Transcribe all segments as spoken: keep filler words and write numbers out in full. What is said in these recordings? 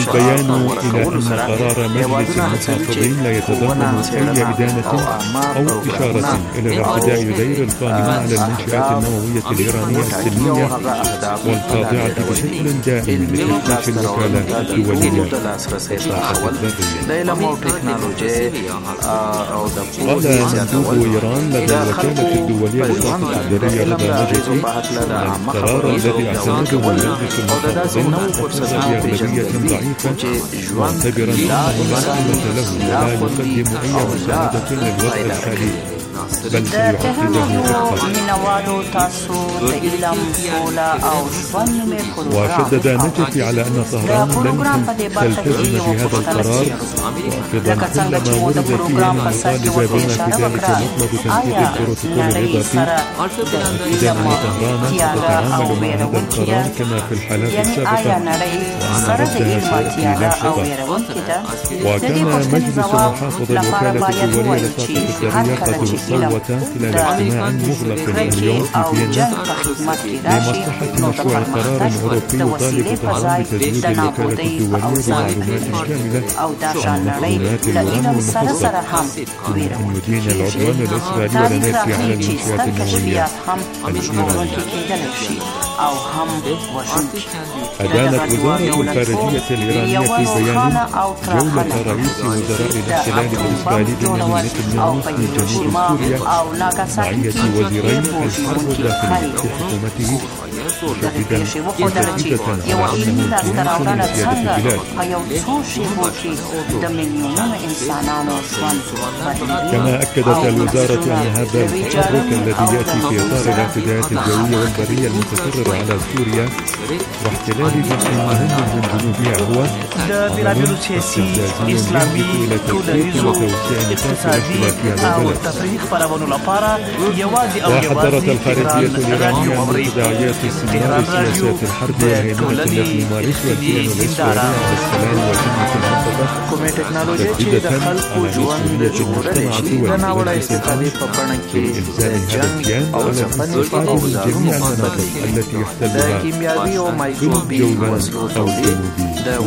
البيان إلى أن قرار مجلس المحافظين لا يتضمن أي إدانة أو إشارة إلى الاعتداء غير القائم على المنشآت النووية الإيرانية السلمية والخاضعة بشكل دائم لتفتيش الوكالات الدولية للطاقة الذرية. قال مندوب إيران لدى الوكالة الدولية للطاقة الذرية رضا نجفي أن القرار الذي اعتمده مجلس المحافظين احتفظ بأغلبية ضعيفة معتبرا أنه لا قيمة له ولا يقدم أي مساعدة للوضع الحالي بل سيعقده أكثر. وشدد نجفي على أن طهران لن تلتزم بهذا القرار رافضا كل ما ورد فيه من مطالب بما في ذلك مطلب تنفيذ البروتوكول الإضافي، مؤكدا أن طهران تتعامل مع هذا القرار كما في الحالات السابقة وأن ردها سيأتي لاحقا. وكان مجلس محافظ الوكالة الدولية للطاقة الذرية قد صوت خلال اجتماع مغلق اليوم في فيينا لمصلحة مشروع قرار أوروبي يطالب طهران بتزويد الوكالة الدولية بمعلومات كاملة عن مخزونات اليورانيوم المخصصة، دون أن يدين العدوان الإسرائيلي والأمريكي على المنشآت النووية الإيرانية. أدانت وزارة الخارجية الإيرانية في بيان جولة رئيس وزراء الاحتلال الإسرائيلي بنيامين نتنياهو في جنوب سوريا معية وزيري الحرب الداخلية في حكومته، مشددا مشددة على أنه يمكن لسيادة البلاد. كما أكدت الوزارة أن هذا التحرك الذي يأتي في إطار الاعتداءات الجوية والبرية المتكررة على سوريا واحتلال جزء مهم من جنوبها هو عمل استفزازي يهدف إلى تفريق وتوسيع نطاق الاختلاف على البلد. وحذرت الخارجية الإيرانية من تداعيات استمرار سياسات الحرب والهيمنة التي يمارسها الكيان الإسرائيلي على السلام والأمن في المنطقة، مشددة على مسؤولية المجتمع الدولي والاستيطان في إلزام هذا الكيان على الاستفادة من جميع المناطق التي يحتلها في الجولان أو الجنوبي.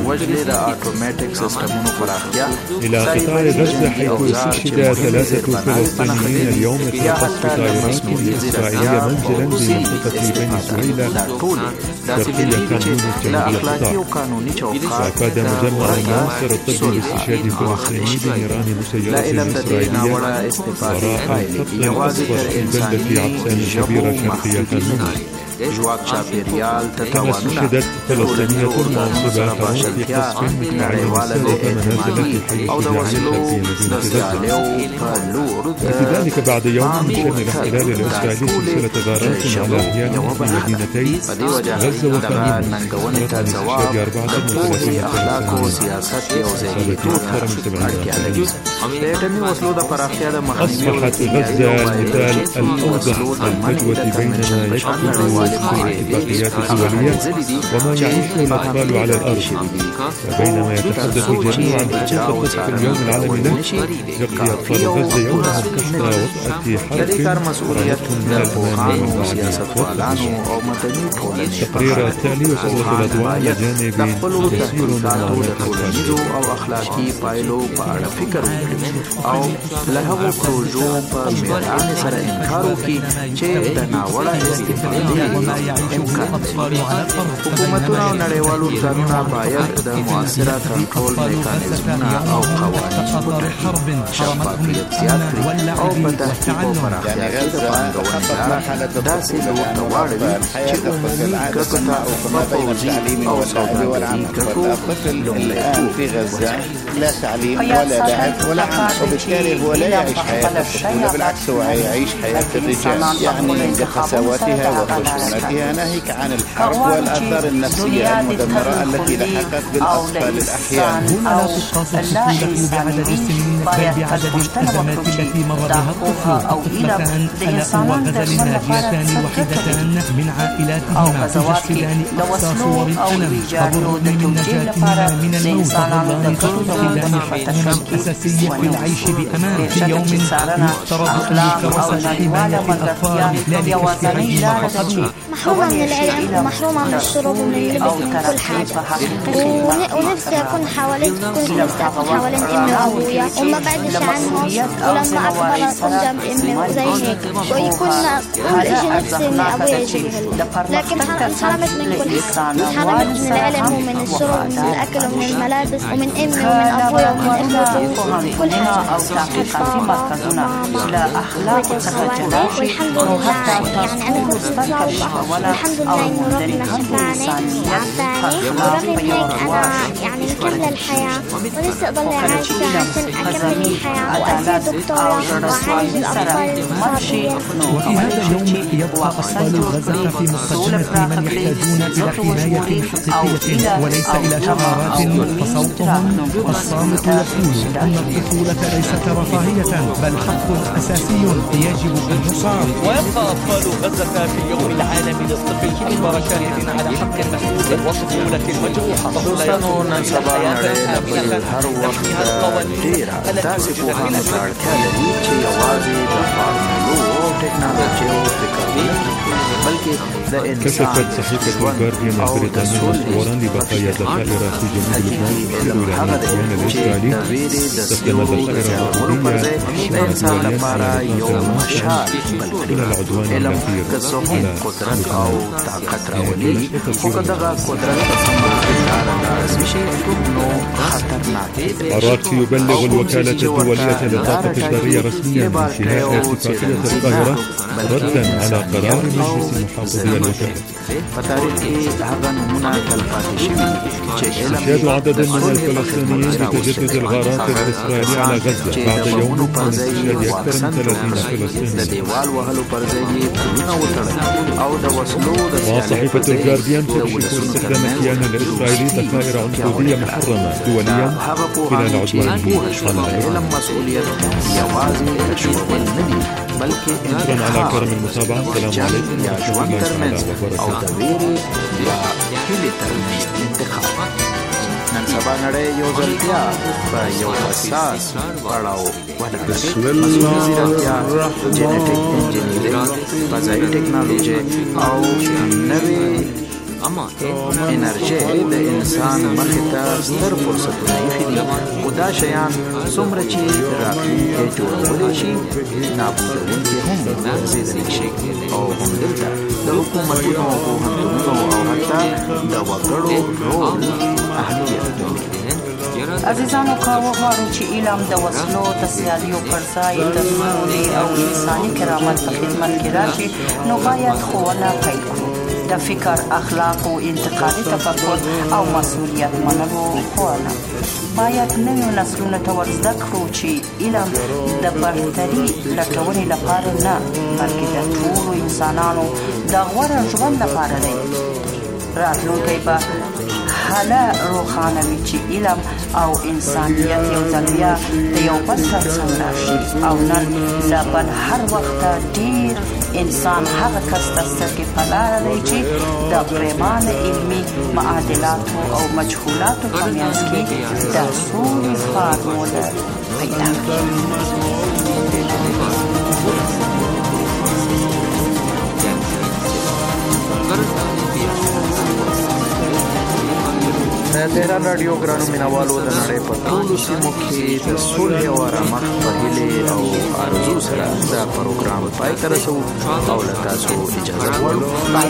إلى قطاع غزة حيث استشهد ثلاثة فلسطينيين اليوم في قصف طائرات إسرائيلية منزلا بمنطقة بني سهيلة شرقية كانون جنوب القطاع. وأفاد مجمع الناصر الطبي باستشهاد فلسطيني بنيران مسيرة إسرائيلية وراء القتل الأكبر في بلدة عطسان الكبيرة شرقية كانون. كما استشهدت فلسطينية منصبة آخرون في قصف متعين سادة منازل في حي الشجاعية الشرقية مدينة غزة. وفي ذلك بعد يوم من شن الاحتلال الإسرائيلي سلسلة غارات على أحياء في مدينتي غزة وكانون، رغم استشهاد أربعة وثلاثين فلسطينيا وإصابة أكثر من سبعين آخرين. أصبحت غزة المثال الأوضح للفجوة بين ما يكتب الاتفاقيات الدولية وما يعيشه الأطفال على الأرض. وبينما يتحدث الجميع عن حقوق الطفل في اليوم العالمي له، يقضي أطفال غزة يومهم تحت وطأة حرب رأيتهم من الأمام والمعاناة والتعذيب. التقرير التالي يسلط الأضواء على جانب كثير من معاناة حکومتونه او نړیوالو ارګانونه باید د مؤثره کنټرول میکانیزمونه او قوانین وټاکي، شفافیت زیات کړي او په تحقیق او پراختیا کې د پانګونې لاره داسې لور ته واړوي چې عمومي ګټو ته په پوځي او سوداګري ګټو لومړیتوب في غزة لا تعليم ولا لعب ولا عمل، وبالتالي هو لا يعيش حياة الطفولة، بالعكس هو يعيش حياة الرجال، يعني بقساوتها وخشونتها، ناهيك عن الحرب والآثار النفسية المدمرة التي لحقت بالأطفال الأحياء. هنا لا تقاس الخصوصية بعدد السنين بل بعدد الأزمات التي مر بها الطفل. الطفلتان ألاء وغزل ناجيتان وحيدتان من عائلاتهما تجسدان أقصى صور الألم، وبالرغم من نجاتهما من الموت ظلان تفقدان حقهما الأساسي في العيش بأمان في يوم يفترض أن يكرس حماية الأطفال لا لكسب عيشهم فقط، محرومة من العلم ومحرومة من الشرب ومن اللبس ومن كل حاجة، ونفسي أكون حوالين كنت نفسي أكون حوالين أمي وأبويا وما بعدش عنهم، ولما أكبر أكون جنب أمي وزي هيك، ويكون كل إشي نفسي إن أبويا يجيبه لي، لكن انحرمت من كل حاجة، انحرمت من العلم ومن الشرب ومن الأكل ومن الملابس ومن أمي ومن أبويا ومن أخوتي كل حاجة. والحمد لله يعني أنا كنت مصابة والحمد لله إنه ربنا شفاني وعافاني، ورغم هيك أنا يعني مكملة الحياة ولسه أضل عايشة عشان أكمل الحياة وأصير دكتورة وأعالج الأطفال المصابين. وفي هذا اليوم يبقى أطفال غزة في مقدمة من يحتاجون إلى حماية حقيقية وليس إلى شعارات، فصوتهم الصامت يقول أن الطفولة ليست رفاهية بل حق أساسي يجب أن يصان. ويبقى أطفال غزة في اليوم العالمي للطفل أكبر شاهد على حق محدود وطفولة مجروحة. دوستانو سبا نړۍ له بل هر وخت ډېره داسې پوهانو ته اړتیا لري چې یوازې د فارمولو او ټکنالوژۍ او فکر بلکې د انسان كشفت صحيفة الجارديان البريطانية مصورا لبقايا ذخائر في جنوب لبنان في العدوان الإسرائيلي. استخدمت الذخائر الأرضية انسان لپاره یو مشال إلى العدوان الأخير على قدرت او طاقت راولي، خو که دغه قدرت په سمه لاره رسمي شي نو خطرناک دی. الراكس يبلغ الوكالة الدولية للطاقة الذرية رسميا بانتهاء اتفاقية القاهرة ردا على قرار مجلس محافظي الوكالة. يشهد عدد من الفلسطينيين بتجدد الغارات الإسرائيلية على غزة بعد يوم من استشهاد أكثر من ثلاثين فلسطينيا. وصحيفة الجارديان تكشف استخدام الكيان الإسرائيلي ذخائر عنقودية محرمة دوليا خلال عدوانه على شكرا على كرم المتابعة. السلام عليكم ورحمة الله وبركاته. نن سبا نړۍ یو ځل بیا په یو حساس پړاو ودرېده. جینیټیک انجینیرینګ، فضایي ټکنالوژي او نوې انرژي د انسان مخې ته ستر فرصتونه ایښي دي، خو دا شیان څومره چې راتلونکی جوړولی شي نابودونکي هم ګرځېدلی شي او همدلته د حکومتونو، پوهنتونونو او حتی د وګړو رول اهمیت لري. عزیزانو، که وغواړو چې علم د وسلو د سیالیو پر ځای د سولې او انساني کرامت په خدمت کې راشي، نو باید ښوونه پیل کړو. د فکر، اخلاق او انتقادي تفکر او مسؤلیت منلو ښوونه. باید نویو نسلونو ته ور زده کړو چې علم د برتري لټونې لپاره نه، بلکې د ټولو انسانانو د غوره ژوند لپاره دی. راتلونکی به هله روښانه وي چې علم او انسانیت یو ځل بیا د یو بل تر څنګ راشي. او نن له بل هر وخته ډېر انسان هغه کس ته سترګې په لاره دی چې د پرېمانه علمي معادلاتو او مجهولاتو په منځ کې د سولې فارموله پیدا تهران رادیو ګرانو مینوالو د نړۍ په ټولو سیمو کې د صلح او آرامښت په هیلې او آرزو سره دا پروګرام پای ته رسوو او له تاسو اجازه غواړو.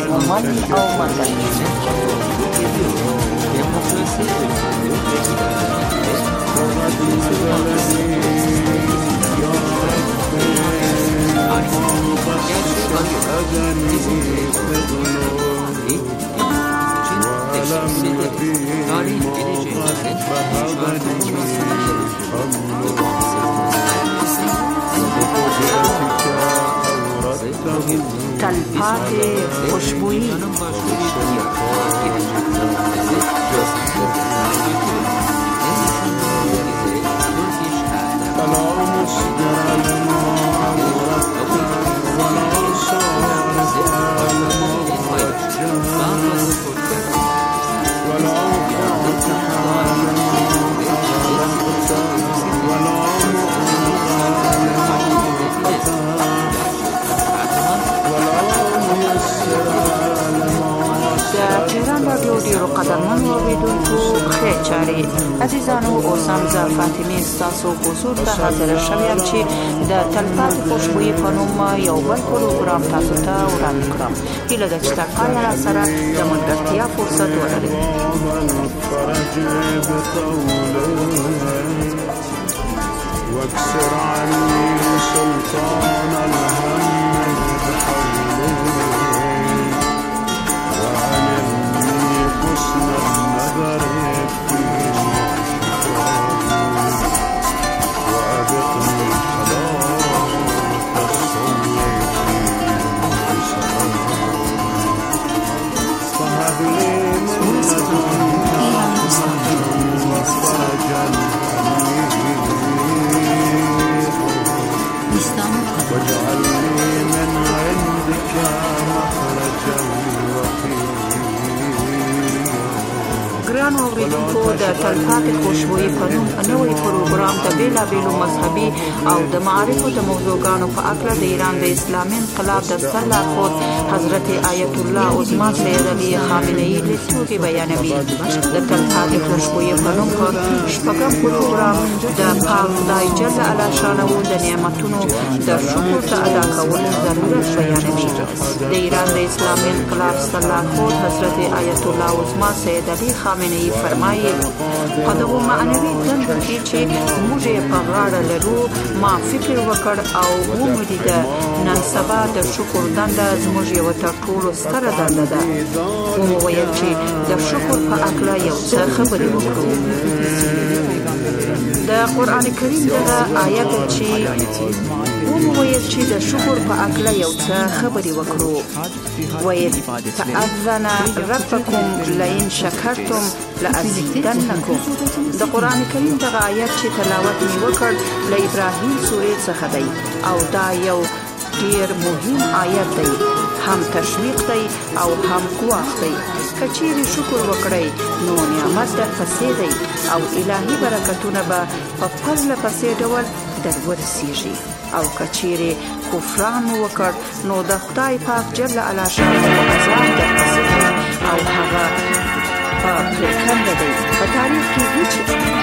تلپاتې خوشبويي ولو ميسر عزیزانو اوس هم زه فاطمه ستاسو حضور ته حاضره شوې یم چې د تلپاتې خوشبویي په نوم یو بل پروګرام تاسو ته وړاندې کړم. هیله ده چې تر پایه راسره د ملګرتیا فرصت ولرئ. واكسر عني سلطان الهم بحوله وعلمني حسن النظر فيه وأبقني حلاوة الصبر فهب لي من لدنك وفرجا واجعل لي من عندك مخرجا وقيلا. ګرانو اورېدونکو د تلپاتې خوشبویي په نوم نوی پروګرام د بېلابېلو مذهبي او د معارفو د موضوعګانو په هکله د ایران د اسلامي انقلاب د سترلارښود حضرت آیت الله عظما سید علي خامنه‌ای لیدلوري بیانوي. د تلپاتې خوشبویي په نوم په شپږم پروګرام د پاک خدای جل علا شانه د نعمتونو د شکر د ادا کولو ضرورت بیانوي. د ایران د اسلامي انقلاب سترلارښود حضرت آیت الله عظما سید علي خامنه‌ای فرمایي په دغو معنوي دندو کې چې موږ یې په غاړه لرو ما فکر وکړ او وموندید نن سبا د شکر دنده زموږ یوه تر ټولو ستره دنده ده. ومویل چې د شکر په هکله یو څه خبرې وکړو. د قرآن کریم دغه آیت چې ومویل چې د شکر په هکله یو څه خبرې وکړو. ویل تأذن ربکم لئن شکرتم لأزیدنکم. د قرآن کریم دغه آیت چې تلاوت مې وکړ له ابراهیم سورې څخه دی او دا یو ډیر مهم آیت دی، هم تشویق دی او هم ګواښ دی. که چیرې شکر وکړئ نو نعمت در پسې دی او الهي برکتونه به په پرله پسې ډول در ورسیږي. او که چیرې کفران مو وکړ نو د خدای پاک جل علا شانه عذاب در پسې دی او هغه په پرېکنده دی. په تاریخ کې هیڅ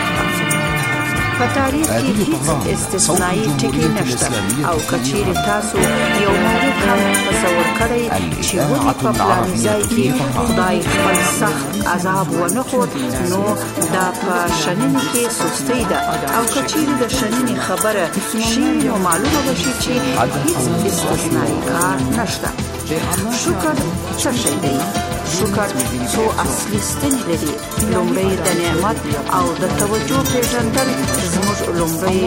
په تاریخ کې هیڅ استثنایی ټکی نشته. او که چیرې تاسو یو مورد هم تصور کړئ چې ولې په فلاني ځای کې خدای خپل سخت عذاب ونه ښود نو دا په شننې کې سستۍ ده. او که چیرې د شننې خبره شي نو معلومه به شي چې هیڅ استثنایی کار نشته. شکر څه شی دی؟ شکر څو اصلي ستنې لري. لومړی د نعمت او د توجه پیژندل زموږ لومړی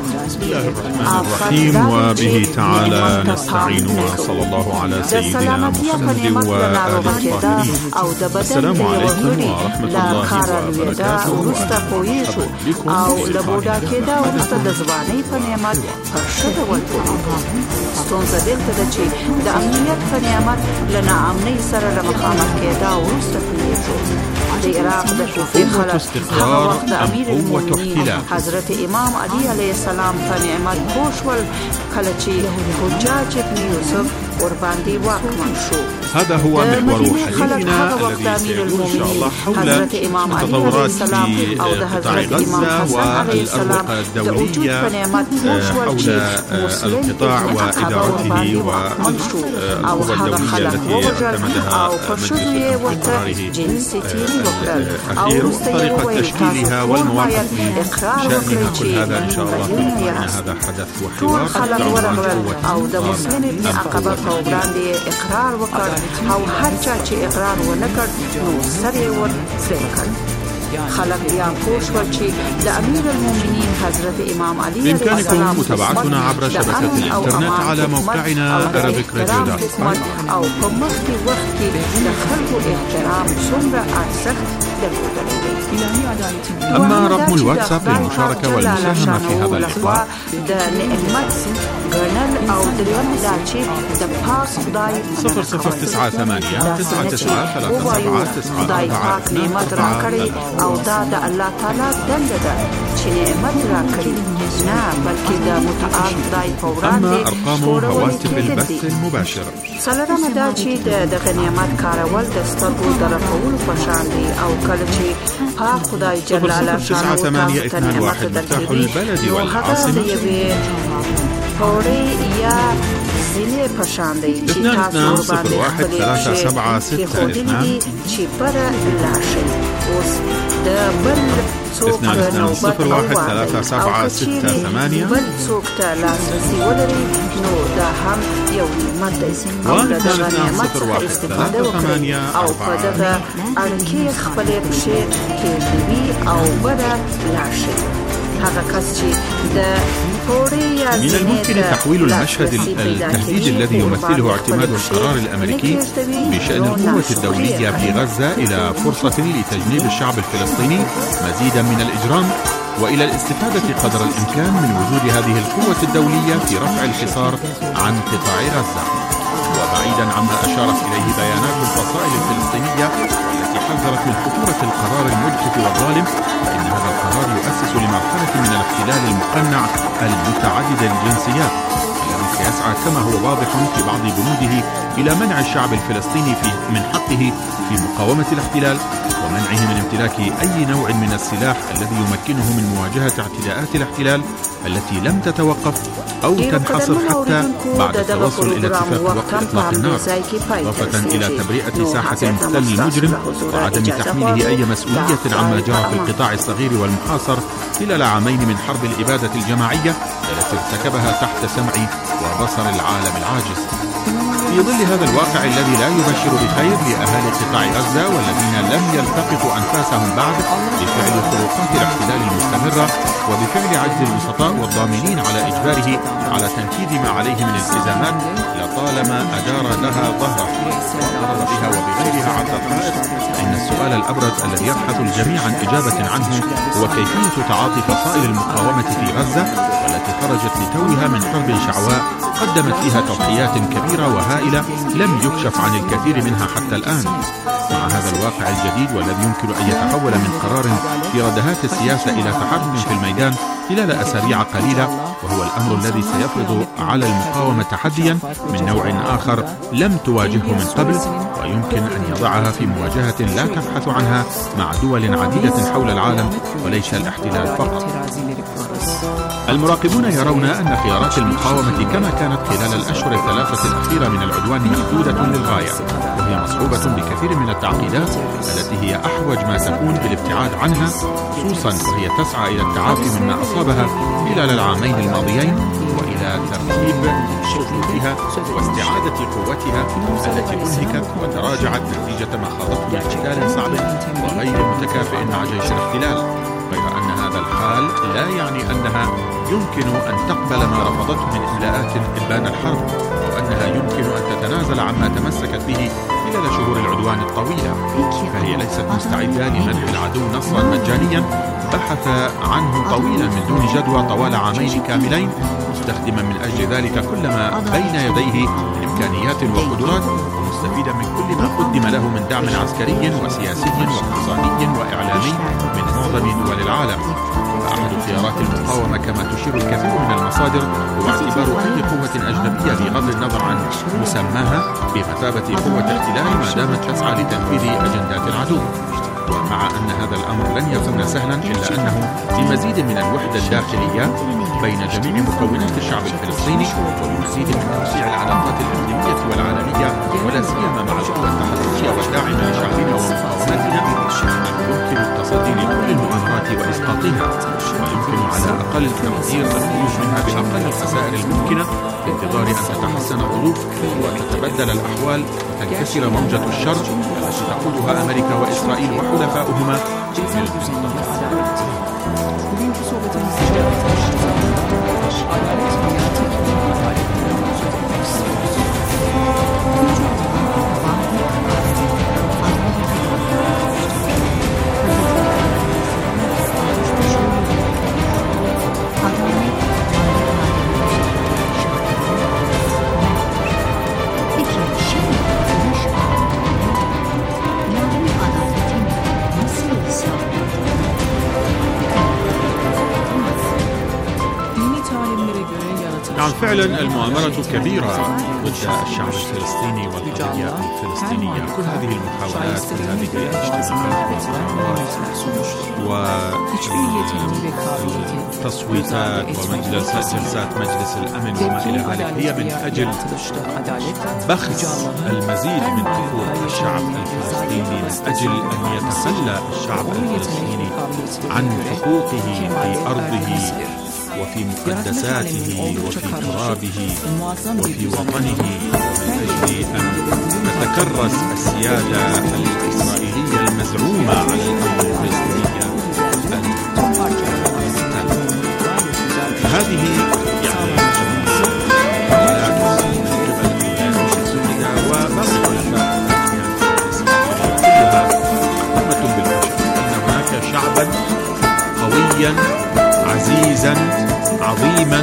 الرحيم وبه تعالى نستعين وصلى الله على سيدنا محمد وآله الطاهرين. السلام عليكم ورحمة الله وبركاته. او لبودا کېدا ورسته د ځوانۍ په نعمت پر ښه ډول پوهېږو. ستونزه دلته ده چې د امنیت په نعمت له ناامنۍ سره له مخامخ کېدا وروسته پوهېږو. د عراق د کوفې خلک هغه وخت د امیر المؤمنین حضرت امام علي علیه السلام په نعمت پوه شول کله چې حجاج ابن یوسف ورباندې واکمن شو. هذا هو محور حديثنا الذي سيدور إن شاء الله حول تطورات في قطاع غزة والأروقة الدولية حول القطاع وإدارته والقوى الدولية التي اعتمدها مجلس الأمن قراره الأخير وطريقة تشكيلها والمواقف في شأنها. كل هذا إن شاء الله في لقائنا. هذا حدث وحوار اقرار وکړ او هر چا چې اقرار ونه کړ نو سر یې ور پرې کړ. خلق بیا پوه شول چې د امیر المؤمنین حضرت امام علي علیه السلام بإمكانكم متابعتنا عبر شبكة الإنترنت على موقعنا Arabic Radio dot com. او په مخکې وخت کې د خلکو احترام څومره ارزښت درلودلی دی. أما رقم الواتساب للمشاركة والمساهمة في هذا اللقاء د نعمت ګڼل او دریم دا چې د پاک خدای صفر صفر تسعة ثمانية تسعة تسعة ثلاثة سبعة تسعة أربعة نعمت را کړی او دا د الله تعالی دنده ده چې نعمت را کړی نه بلکې د متعال خدای په وړاندې. أما أرقام هواتف البث المباشر څلورمه دا چې د دغه نعمت کارول د سترګو د رپولو په شان دی او کله چې خدای جلاله تسعة ثمانية اثنان واحد مفتاح البلد والعاصمة ثوري يا زيني پشاندي اثنان اثنان صفر واحد ثلاثة سبعة ستة اثنان اثنان اثنان صفر واحد ثلاثة سبعة ستة ثمانية واحد اثنان اثنان صفر واحد ثلاثة ثمانية أربعة من الممكن تحويل المشهد التهديد الذي يمثله اعتماد القرار الأمريكي بشأن القوة الدولية في غزة إلى فرصة لتجنيب الشعب الفلسطيني مزيدا من الإجرام وإلى الاستفادة قدر الإمكان من وجود هذه القوة الدولية في رفع الحصار عن قطاع غزة. وبعيدا عما أشارت إليه بيانات الفصائل الفلسطينية التي حذرت من خطورة القرار المجحف والظالم، فإن هذا القرار يؤسس لمرحلة من الاحتلال المقنع المتعدد الجنسيات الذي سيسعى كما هو واضح في بعض بنوده إلى منع الشعب الفلسطيني في من حقه في مقاومة الاحتلال ومنعه من امتلاك أي نوع من السلاح الذي يمكنه من مواجهة اعتداءات الاحتلال التي لم تتوقف أو تنحصر حتى بعد التوصل إلى اتفاق وقف إطلاق النار، إضافة إلى تبرئة ساحة المحتل المجرم وعدم تحميله أي مسؤولية عما جرى في القطاع الصغير والمحاصر خلال عامين من حرب الإبادة الجماعية التي ارتكبها تحت سمع وبصر العالم العاجز. في ظل هذا الواقع الذي لا يبشر بخير لأهالي قطاع غزة والذين لم يلتقطوا أنفاسهم بعد بفعل خروقات الاحتلال المستمرة وبفعل عجز الوسطاء والضامنين على إجباره على تنفيذ ما عليه من التزامات لطالما أدار لها ظهره وضرب بها وبغيرها عبر الحائط، إن السؤال الأبرز الذي يبحث الجميع عن إجابة عنه هو كيفية تعاطي فصائل المقاومة في غزة والتي خرجت لتوها من حرب شعواء قدمت فيها تضحيات كبيرة وهائلة لم يكشف عن الكثير منها حتى الآن. مع هذا الواقع الجديد والذي يمكن أن يتحول من قرار في ردهات السياسة إلى تحرك في الميدان خلال أسابيع قليلة، وهو الأمر الذي سيفرض على المقاومة تحديا من نوع آخر لم تواجهه من قبل ويمكن أن يضعها في مواجهة لا تبحث عنها مع دول عديدة حول العالم وليس الاحتلال فقط. المراقبون يرون أن خيارات المقاومة كما كانت خلال الأشهر الثلاثة الأخيرة من العدوان محدودة للغاية، وهي مصحوبة بكثير من التعقيدات التي هي أحوج ما تكون بالابتعاد عنها، خصوصا وهي تسعى إلى التعافي مما أصابها خلال العامين الماضيين وإلى ترتيب شروطها واستعادة قوتها التي انهكت وتراجعت نتيجة ما خاضته من احتلال صعب وغير متكافئ مع جيش الاحتلال، غير أن هذا الحال لا يعني أنها يمكن أن تقبل ما رفضته من إملاءات إبان الحرب وأنها يمكن أن تتنازل عما تمسكت به خلال شهور العدوان الطويلة، فهي ليست مستعدة لمنح العدو نصرا مجانيا بحث عنه طويلا من دون جدوى طوال عامين كاملين، مستخدما من أجل ذلك كل ما بين يديه من إمكانيات وقدرات، ومستفيدا من كل ما قدم له من دعم عسكري وسياسي واقتصادي وإعلامي من معظم دول العالم. فأحد خيارات المقاومة كما تشير الكثير من المصادر هو اعتبار أي قوة أجنبية بغض النظر عن مسماها بمثابة قوة احتلال ما دامت تسعى لتنفيذ أجندات العدو. ومع أن هذا الأمر لن يكون سهلا إلا أنه في مزيد من الوحدة الداخلية بين جميع مكونات الشعب الفلسطيني وبمزيد من توسيع العلاقات الإقليمية والعالمية ولا سيما مع القوى التحركية والداعمة لشعبنا ومقاومتنا، يمكن التصدي لكل المؤامرات وإسقاطها، ويمكن على أقل التقدير الخروج منها بأقل الخسائر الممكنة في انتظار أن تتحسن الظروف وتتبدل الأحوال وتنكسر موجة الشر التي تقودها أمريكا وإسرائيل وحلفاؤهما في فعلا المؤامرة كبيرة ضد الشعب الفلسطيني والقضية الفلسطينية. كل هذه المحاولات، كل هذه الاجتماعات والتصويتات وجلسات مجلس الأمن وما إلى ذلك هي من أجل بخس المزيد من حقوق الشعب الفلسطيني، من أجل أن يتخلى الشعب الفلسطيني عن حقوقه في أرضه وفي مقدساته وفي ترابه وفي وطنه، ومن أجل أن تتكرس السيادة الإسرائيلية المزعومة على الأرض الفلسطينية هذه يعني محاولات من قبل الولايات المتحدة وباقي الحلفاء كلها محكومة بالفشل. أن هناك شعبا قويا عزيزا عظيما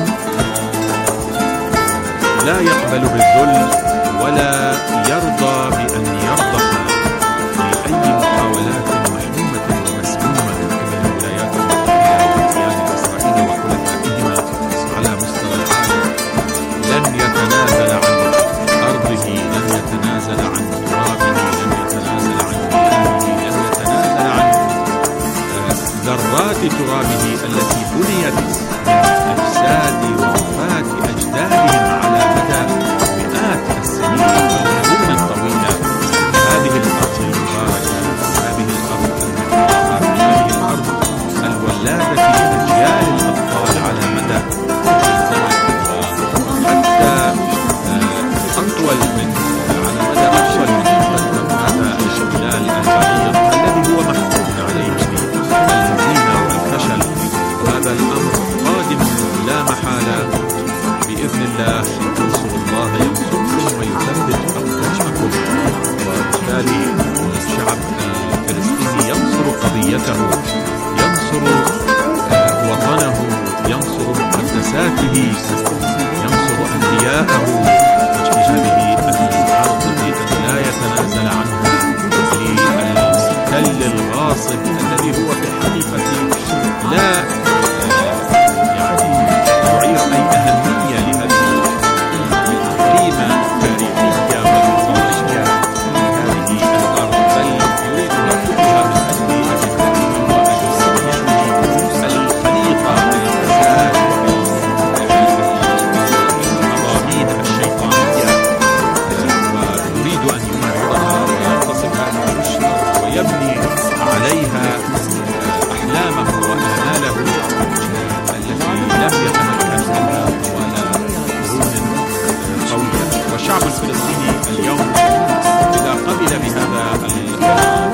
لا يقبل بالذل ولا يرضى بأن يرضخ لأي محاولات محمومة ومسمومة من قبل الولايات المتحدة والكيان الإسرائيلي وحلفائهما على مستوى العالم. لن يتنازل عن أرضه، لن يتنازل عن ترابه، لن يتنازل عن مياهه، لن يتنازل عن ذرات ترابه التي بنيت من أجساد ووفاة أجدادهم على مدى مئات السنين والقرون الطويلة. هذه الأرض المباركة، هذه الأرض المباركة، هذه الأرض الولادة لأجيال الأطفال على مدى الزمن حتى أطول من على مدى أطول من هذا الشمال البعيد الذي هو محكوم عليه بالهزيمة والفشل. وهذا الأمر قادم لا محالة بإذن الله. تنصر الله ينصركم ويثبت أقدامكم، وبالتالي الشعب الفلسطيني ينصر قضيته، ينصر وطنه، ينصر مقدساته، ينصر أنبياءه في هذه الأرض التي لا يتنازل عنها للمحتل الغاصب الذي هو في الحقيقة لا يعني يعير أي أهمية لهذه القيمة التاريخية والمصالحية لهذه الأرض، بل يريد نقودها من أجل الخليقة بالفساد والمضامين الشيطانية، ويريد أن يمررها ويغتصب هذه الأرض ويبني عليها أحلامه وآماله التي لم يتمكن منها طوال قرون طويلة. والشعب الفلسطيني اليوم إذا قبل بهذا القرار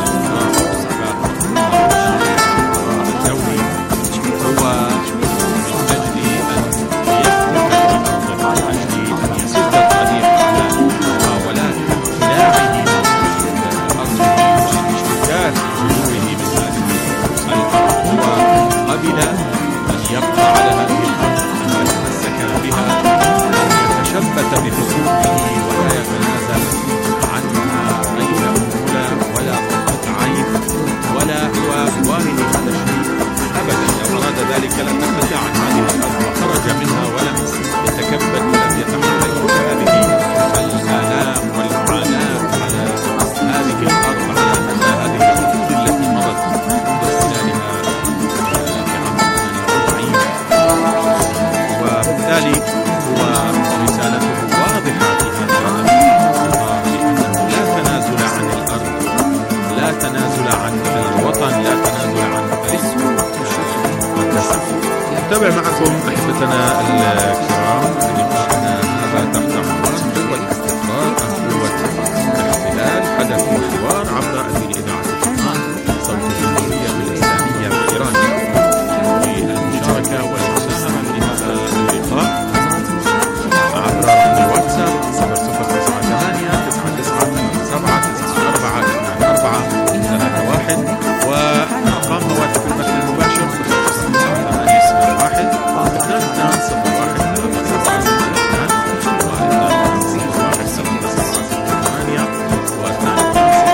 الدولي هو من أجل أن يثبت الأرض، من أجل أن يسد الطريق على محاولات إخلاعه من أرضه والاشتكاك بجذوره من هذه الأرض. هو قبل أن يبقى على هذه الأرض، أن يتمسك بها، أن يتشبث بحقوقه ولا يتنازل عنها غير أولى ولا قطعة عين ولا هو وارد هذا الشيء أبدا. لو أراد ذلك لتخلى عن هذه الأرض وخرج منها ولم يتكبد ولم يتحمل كل هذه الآلام والمعاناة على هذه الأرض على مدى هذه العقود التي مضت منذ احتلالها بعام ثمانية وأربعين. وبالتالي هو رسالته واضحة في هذا الإطار بأنه لا تنازل عن الأرض، لا تنازل عن الوطن، لا تنازل عن المقدسات. نتابع معكم أحبتنا الكرام لقاءنا هذا تحت عنوان قوة الاستقرار أم قوة الاحتلال، حدث وحوار عبر أثير إذاعة القرآن صوت الجمهورية الإسلامية بإيران. للمشاركة والمساهمة في هذا اللقاء عبر رقم الواتساب صفر صفر تسعة ثمانية تسعة تسعة سبعة تسعة أربعة اثنان أربعة ثلاثة واحد، وأرقام هواتف البث المباشر صفر صفر تسعة ثمانية صفر واحد اثنان اثنان صفر واحد ثلاثة سبعة ستة اثنان واثنان صفر واحد ثلاثة سبعة ستة ثمانية واثنان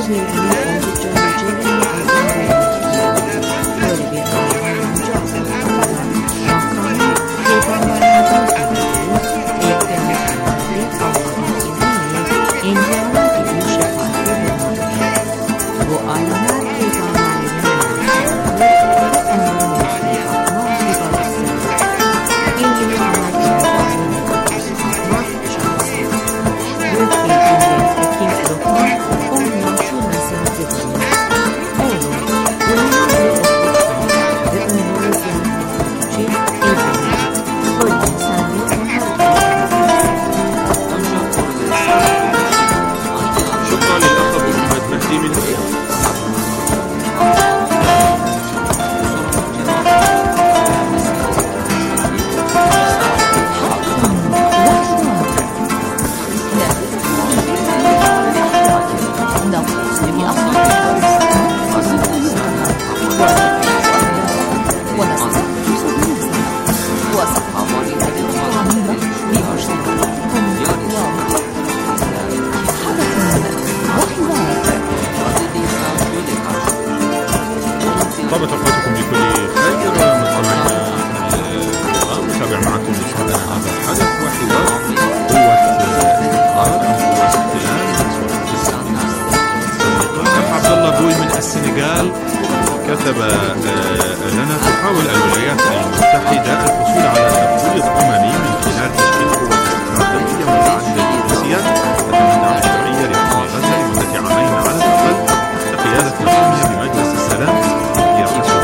كتب لنا تحاول الولايات المتحدة الحصول على تفويض أممي من خلال تشكيل قوة استقرار دولية متعددة الجنسيات تتمنع الشرعية لحكم غزة لمدة عامين على الأقل بقيادة مسؤولية بمجلس السلام يرأسه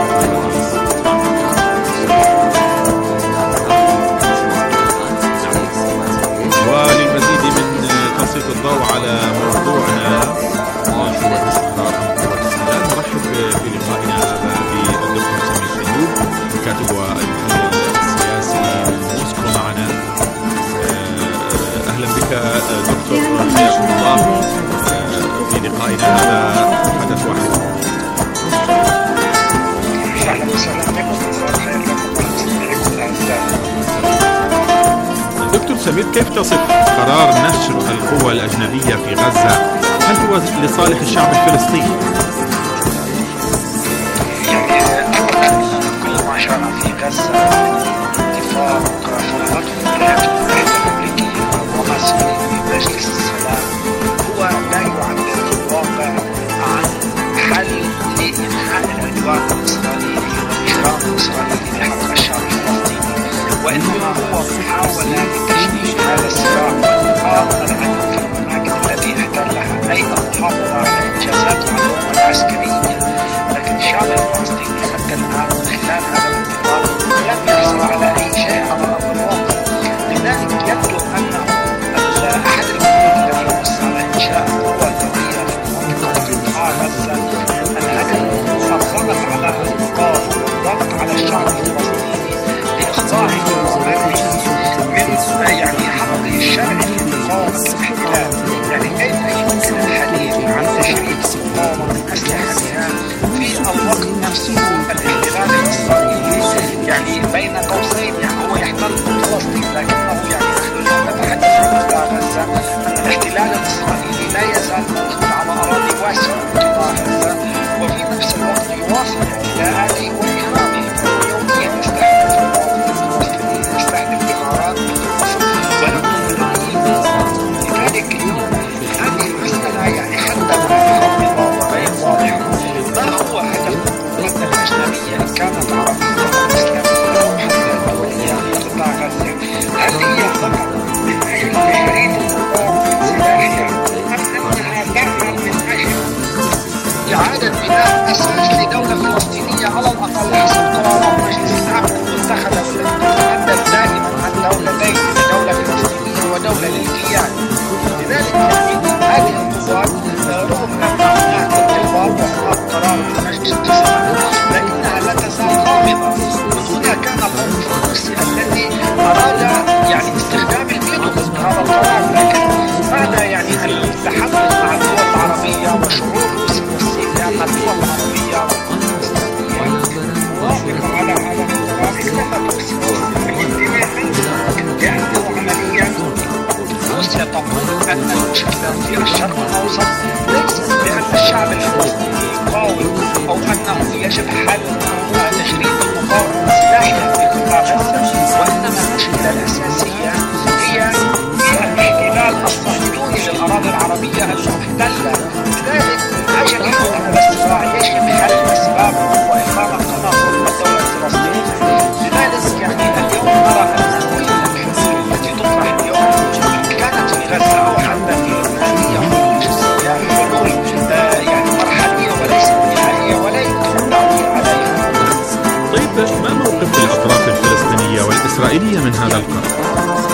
وللمزيد من تسليط الضوء على موضوعنا شروط استقرار قوة السلام نرحب في لقائنا هذا بالدكتور سمير سيوب الكاتب والمحلل السياسي من موسكو معنا. أهلا بك دكتور، حياكم الله في لقائنا هذا حدث واحد. أهلا وسهلا بكم، خير لكم ولمستمعيكم الأعزاء. دكتور سمير، كيف تصف قرار نشر القوى الأجنبية في غزة؟ هل هو لصالح الشعب الفلسطيني؟ يعني أولا كل ما شرع في غزة اتفاق فرضته الولايات المتحدة الأمريكية ومسؤولين في مجلس السلام هو لا يعبر في الواقع عن حل لإنهاء العدوان الإسرائيلي والإجرام الإسرائيلي بحق الشعب الفلسطيني، وإنما هو محاولة لتشنيع هذا الصراع والإبقاء العدو في الأماكن التي احتلها، أي المحافظة على إنجازات العدو العسكرية. لكن الشعب الفلسطيني حتى الآن من خلال هذا الانتقال لم يحصل على أي شيء على أرض الواقع. لذلك يبدو أن أحد الأمور التي ينص على إنشاء قوة دولية في منطقة قطاع غزة الهدف الضغط على الإنقاذ والضغط على الشعب الفلسطيني لإخضاعه ومنعه من يعني حقه الشرعي في مقاومة الاحتلال. يعني كيف يمكن الحديث عن تشريع المقاومة من أسلحتها في الوقت نفسه الاحتلال الإسرائيلي يعني بين قوسين يعني هو يحتل فلسطين، لكنه يعني نحن نتحدث عن قطاع غزة أن الاحتلال الإسرائيلي لا يزال موجود على أراضي واسعة من قطاع غزة، وفي نفس الوقت يواصل اعتداءاته وإجرامه يوميا يستهدف المواطنين المسلمين، يستهدف إمارات لذلك هذه المسألة يعني حتى الخط غير واضح. ما هو هدف القوة الأجنبية إن كانت عربية أو إسلامية أو حتى الإسرائيلية المحتلة. لذلك أجل هذا الصراع يجب حل أسباب وإقامة تناقض الدولة الفلسطينية. لذلك يعني اليوم نرى أن كل الحلول التي تطرح اليوم كانت في غزة أو حتى في لبنان هي حلول يعني مرحلية وليست نهائية ولا يمكن التعويل عليها. طيب ما موقف الأطراف الفلسطينية والإسرائيلية من هذا القرار؟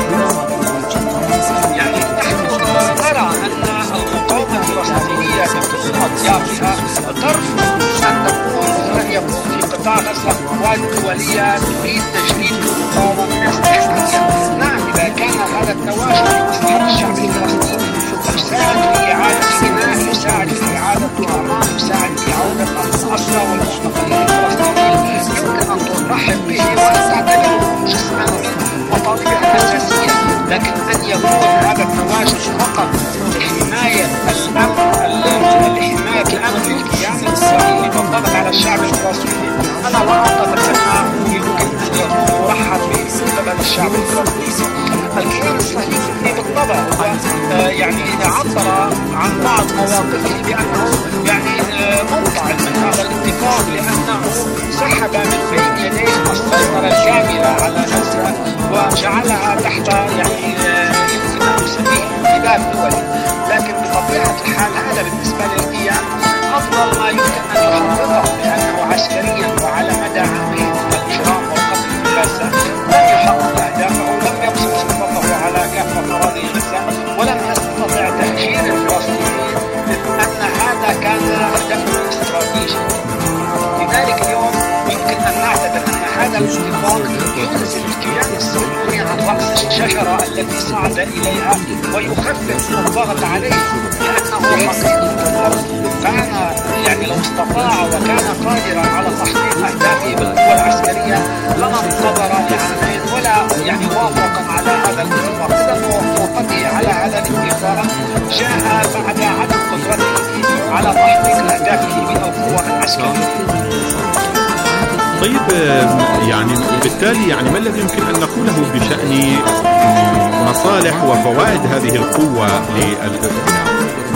يعني نحن نرى أن المقاومة الفلسطينية بكل أطيافها ترفض أن تكون أن يكون في قطاع غزة قوات دولية تريد تجريد المقاومة من الاستحقاقية. نعم إذا كان هذا التواجد لمصلحة الشعب الفلسطيني يساعد في إعادة بناء، يساعد في إعادة الأمان، يساعد في عودة الأسرى والمستقلين الفلسطينيين، يمكن أن ترحب به وأن تعتبره جزءا من مطالبها الأساسية. لكن أن يكون هذا التواجد فقط لحماية الأمن لحماية الأمن للكيان الإسرائيلي والضغط على الشعب الفلسطيني، أنا لا أعتقد أنه يمكن أن يكون مرحب به من قبل الشعب الفلسطيني. الكيان الصهيوني بالطبع يعني عبر عن بعض مواقفه بأنه يعني منفعل من هذا الاتفاق، لأنه سحب من بين يديه السيطرة الكاملة على غزة وجعلها تحت يعني يمكن أن نسميه انتداب دولي. لكن بطبيعة الحال هذا بالنسبة للكيان أفضل ما يمكن أن يحققه، لأنه عسكريا وعلى مدى عامين من الإجرام والقتل في غزة لم يحقق أهدافه ولم يبسط سلطته على كافة أراضي غزة ولم يستطع تهجير الفلسطينيين، أن هذا كان هدفه الاستراتيجي. لذلك اليوم يمكن أن نعتبر أن هذا الاتفاق ينزل الكيان الصهيوني عن رأس الشجرة التي صعد إليها ويخفف الضغط عليه، لأنه حقيقة كان يعني لو استطاع وكان قادرا على تحقيق أهدافه بالقوة العسكرية لما انتظر لعامين ولا يعني وافقا على هذا الاتفاق. إذا موافقته على هذا الاتفاق جاء بعد عدم قدرته على تحقيق أهدافه بالقوة العسكرية. طيب يعني بالتالي يعني ما الذي يمكن أن نقوله بشأن مصالح وفوائد هذه القوة للاقتناع؟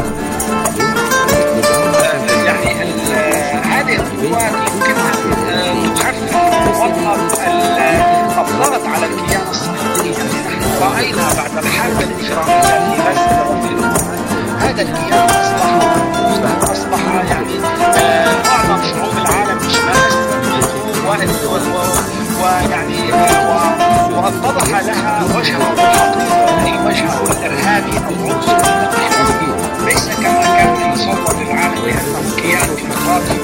يعني هذه القوات يمكن أن تخفف وتضغط الضغط على الكيان الصهيوني. نحن رأينا بعد الحرب الإجرامية في غزة وفي لبنان هذا الكيان أصبح أصبح يعني معظم شعوب العالم إجمالا ويعني واتضح لها وجهه الحقيقي، أي وجهه الإرهابي أو العنصر الانتحاري، ليس كما كان يصور العالم بأنه كيان ديمقراطي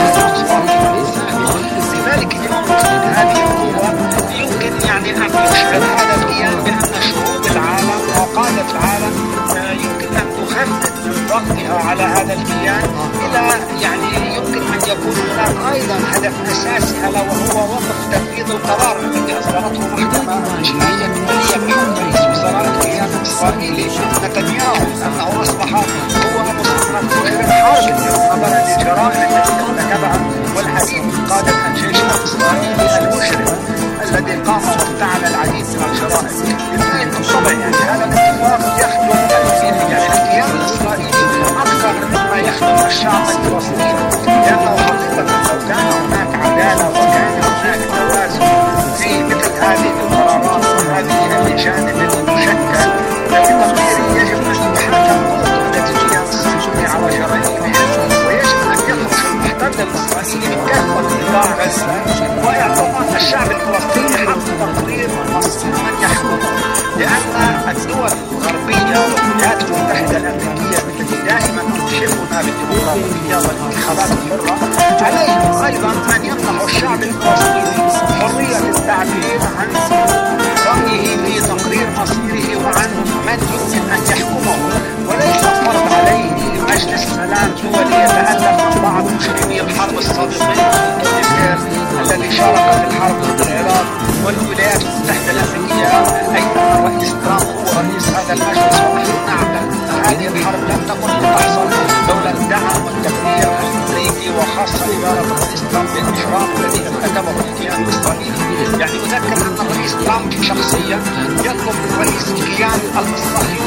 لذلك اليوم هذه القوة يمكن يعني أن يشهد هذا الكيان بأن شعوب العالم وقادة العالم يمكن أن تخفف من ضغطها على هذا الكيان إلى يعني يمكن أن يكون هناك أيضا هدف أساسي ألا وهو وقف تنفيذ القرار الذي أصدرته محكمة جنائية دولية بحكم رئيس وزراء الكيان الإسرائيلي نتنياهو، أنه أصبح هو مصنف مجرم حرب نظرا للجرائم التي ارتكبها والعديد من قادة الجيش الإسرائيلي المجرم الذي قام وابتعد العديد من الجرائم. بالطبع يعني هذا الاتفاق يخدم يعني الكيان الإسرائيلي أكثر مما يخدم الشعب الفلسطيني، لأنه حقيقة لو كان هناك عدالة وكان هناك توازن في مثل هذه القرارات وهذه اللجان التي تشكل بتقديري يجب أن يحاكم كل الكيان الصهيوني على جرائمه، ويجب أن يخرج المحتل الإسرائيلي من كافة قطاع غزة ويعطى الشعب الفلسطيني حق تقرير مصير من يحكمه، لأن الدول الغربية والولايات المتحدة الأمريكية التي دائما تشرفنا بالديمقراطية والانتخابات الحرة عليهم أيضا أن يمنحوا الشعب الفلسطيني حرية التعبير عن رأيه في تقرير مصيره وعن من يمكن أن يحكمه، وليس فرض عليه مجلس سلام دولي يتألف من بعض مجرمي الحرب الصادقين الذي شارك في الحرب ضد العراق والولايات المتحدة الأمريكية. أيضا الرئيس ترامب هو رئيس هذا المجلس ونحن نعلم أن هذه الحرب لم تكن لتحصل لولا الدعم والتقدير الأمريكي وخاصة إدارة الرئيس ترامب بالإجرام الذي ارتكبه الكيان الإسرائيلي. يعني أذكر أن الرئيس ترامب شخصيا يطلب رئيس الكيان الصهيوني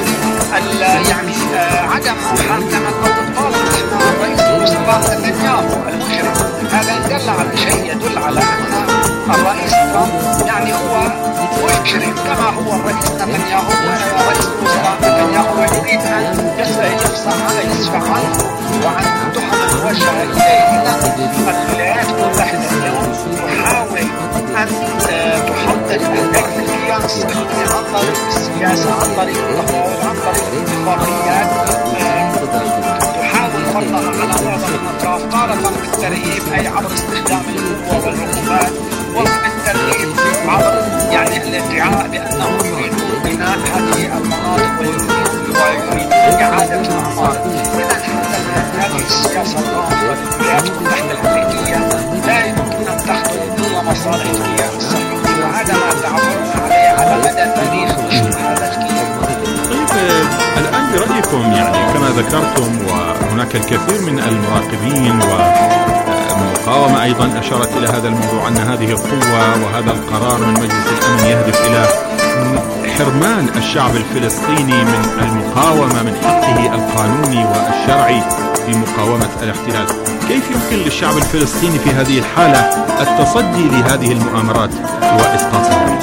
يعني عدم محاكمة أو إطلاق الرئيس الوزراء نتنياهو المجرم. هذا إن دل على شيء يدل على أن الرئيس ترامب يعني هو مجرم كما هو الرئيس نتنياهو. رئيس الوزراء نتنياهو يريد أن يفصح يصفح عنه وعن التهم الموجهة إليه. إذا الولايات المتحدة اليوم تحاول أن تحطم الكيان الصهيوني عن طريق السياسة، عن طريق التفاوض، عن طريق الاتفاقيات. تحاول فرضها على معظم الأطراف تارة بالترهيب أي عبر استخدام القوة والعقوبات، وبالترهيب عبر يعني الادعاء بأنهم يريدون بناء هذه المناطق ويريدون إعادة الأعمار. إذا حتى هذه السياسة الرافضة للولايات المتحدة الأمريكية لا يمكن أن تخدم دون مصالح الكيان الصهيوني، وهذا ما تعودنا عليه على مدى تاريخ نشر هذا الكيان. طيب الآن برأيكم يعني كما ذكرتم وهناك الكثير من المراقبين والمقاومة أيضا أشارت إلى هذا الموضوع أن هذه القوة وهذا القرار من مجلس الأمن يهدف إلى حرمان الشعب الفلسطيني من المقاومة من حقه القانوني والشرعي في مقاومة الاحتلال. كيف يمكن للشعب الفلسطيني في هذه الحالة التصدي لهذه المؤامرات وإسقاطها؟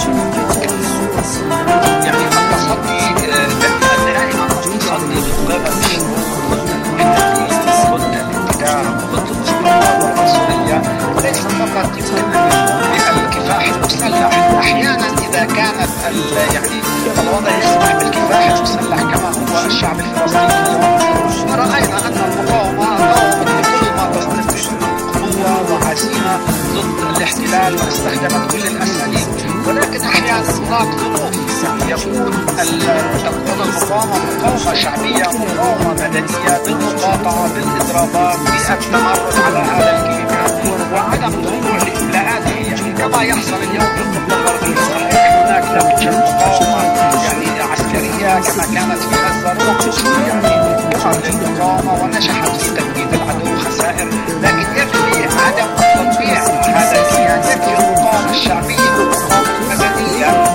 يعني التصدي دائما التصدي لقبل الشعوب ضد الانتداب وضد الاستعمار والعنصرية ليس فقط يمكن أن يكون بالكفاح المسلح. أحيانا إذا كانت يعني الوضع يسمح بالكفاح المسلح كما هو الشعب الفلسطيني، ورأينا أن المقاومة قاومت بكل ما تستطيع قوة وعزيمة ضد الاحتلال واستخدمت كل الأساليب، ولكن أحيانا هناك ظروف يكون تكون المقاومة مقاومة شعبية، مقاومة مدنية بالمقاطعة بالإضرابات بالتمرد على هذا الكيان وعدم الخضوع لإملاءاته. يعني كما يحصل اليوم في القطب الغربية صحيح هناك لا توجد مقاومة يعني عسكرية كما كانت في غزة، يعني وقع للمقاومة ونجحت في تمكين العدو خسائر، لكن يكفي عدم تطبيع هذا الكيان، يكفي المقاومة الشعبية والمقاومة المدنية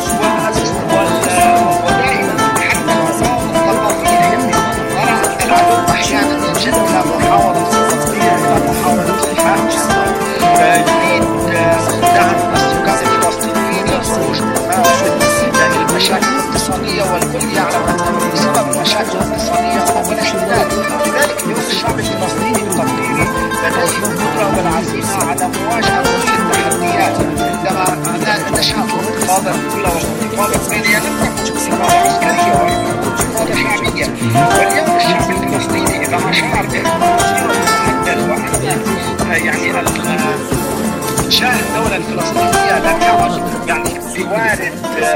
ودائما حتى المقاومة الثقافية. يعني نرى أن العدو أحيانا يجد إلى محاولة التطبيع إلى محاولة الحاج يريد دعم السكان الفلسطينيين للخروج من المشاكل الاقتصادية، والكل يعلم أن بسبب المشاكل الاقتصادية هو الاحتلال. لذلك اليوم الشعب الفلسطيني بتقديري لديه القدرة والعزيمة على مواجهة كل التحديات. عندما نشأت الانتفاضة الأولى والانتفاضة الثانية لم تكن انتفاضة عسكرية ولكن انتفاضة شعبية، واليوم الشعب الفلسطيني إذا ما شعر بأنه مصيره محدد وأن يعني إنشاء الدولة الفلسطينية لم يعد يعني بوارد